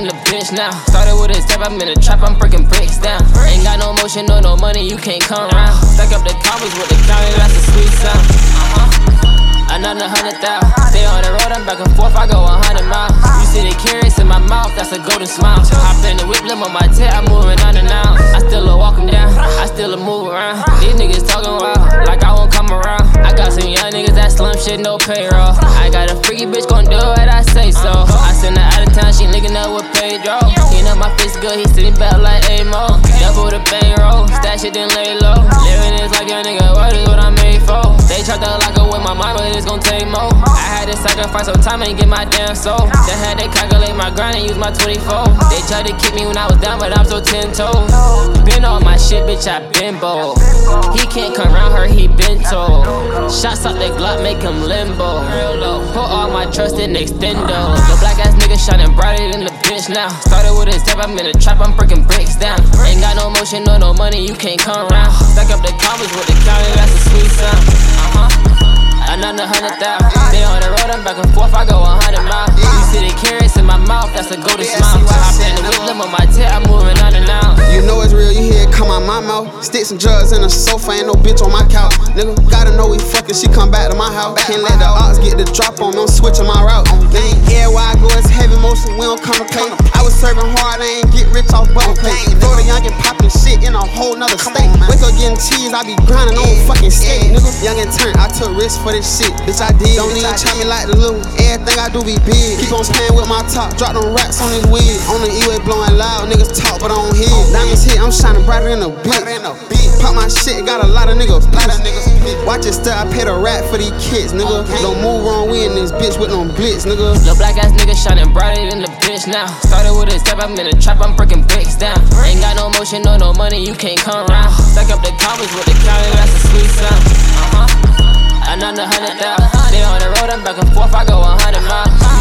in the bitch now. Started with a step, I'm in the trap, I'm breaking bricks down. Ain't got no motion, no money, you can't come around. Stack up the combos with the county, that's a sweet sound. Another 100,000. Stay on the road, I'm back and forth, I go 100 miles. You see the carrots in my mouth, that's a golden smile. Hop in the whip, limb on my tail, I'm moving on and out. I still walk 'em down, I still move around. These niggas talking wild, like I won't come around. I got some young niggas that slum shit, no payroll. I got a freaky bitch gon' do what I say so. I send her out of town, she linking up with Pedro. He know my face good, he sitting back like Amo. Double the bankroll, stash it then lay low. Living this life, young nigga, what is what I'm made for? They tried to lock up with my mind, but it's gon' take more. I had to sacrifice some time and get my damn soul. They had to calculate my grind and use my 24. They tried to kick me when I was down, but I'm so 10 toes. Been on my shit, bitch, I been bold. He can't come round her, he been told. Shots out the Glock, make him limbo. Put all my trust in extendo. The black ass nigga shining brighter than the bitch now. Started with a step, I'm in the trap, I'm breaking bricks down. Ain't got no motion, no money, you can't come around. Stack up the combos with the county, that's a sweet sound. Another 100,000. Stay on the road, I'm back and forth, I go 100 miles. You see the carrots in my mouth, that's a golden smile. Hop in the whip, limb on my tail, I'm moving on and out. You know it's real, you hear it come out my mouth. Sticks and drugs in the sofa, ain't no bitch on my couch. Nigga, gotta know we fucking, she come back to my house. Can't let the ox get the drop on me, I'm switching my route. Everywhere I go, it's heavy motion, we don't come to play. I was serving hard, I ain't get rich off button plate. Throw the youngin' poppin' shit in a whole nother state. Wake up getting cheese, I be grinding on fucking skate. Nigga, youngin' turn, I took risks for this shit. Bitch, I did. Don't even try me like the little. Everything I do be big. Keep on playing with my top, drop them racks on this wig. On the E-way blowing loud, niggas talk but I don't hear. Diamonds hit, I'm shining brighter than a bitch. Pop my shit, got a lot of niggas. Watch it step, I paid a rat for these kids, nigga. Don't move wrong, we in this bitch with no blitz, nigga. The black ass nigga shining brighter than the bitch now. Started with a step, I'm in the trap, I'm breaking bricks down. Ain't got no motion, no money, you can't come around. Stack up the combos with the county, that's a sweet sound. Another 100,000. Stay on the road, I'm back and forth, I go 100 miles.